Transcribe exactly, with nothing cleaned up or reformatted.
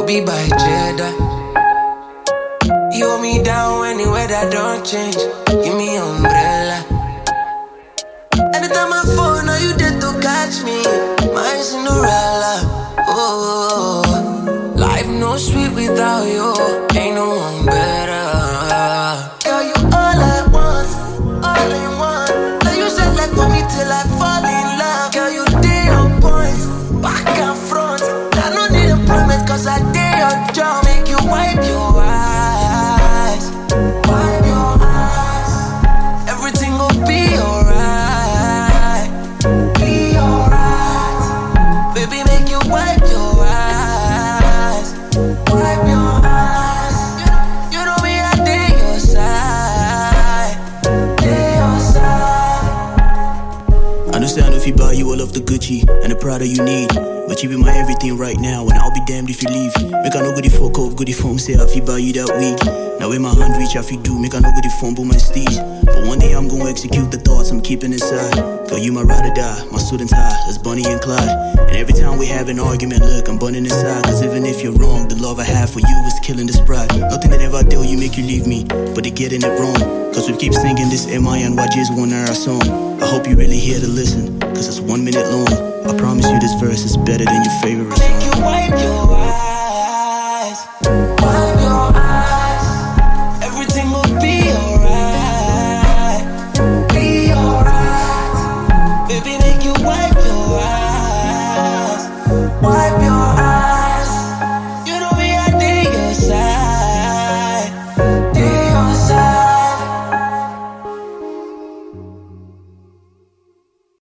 be by Jeddah. You hold me down anywhere that don't change. Give me umbrella. Anytime I fall, now you there to catch me. My Cinderella. Oh, life no sweet without you. Ain't no one better. Girl, you all I want, all I want. Now you said like for me till I fall in love. Girl, you day on point, back and front. I don't need a promise cause I day your job. Make you wipe your eyes, wipe your eyes. Everything will be alright, be alright. Baby, make you wipe your eyes, wipe your eyes. You know me, I day your side, day your side. I understand if you buy you all of the Gucci and the Prada you need, but you be my everything right now, and I'll be damned if you leave. Make I no goodie fuck up, goodie phone say I fi buy you that week. Now in my hand reach I fi do, make I no goodie phone but my steez. But one day I'm gonna execute the thoughts I'm keeping inside. Girl, you my ride or die, my suit and tie, as Bonnie and Clyde. And every time we have an argument, look, I'm burning inside. Cause even if you're wrong, the love I have for you is killing this pride. Nothing that ever tell you make you leave me, but they getting it wrong. Cause we keep singing this M I N Y J's one hour song. I hope you really here to listen, cause it's one minute long. I promise you this verse is better than your favorite song. Make you wipe your eyes.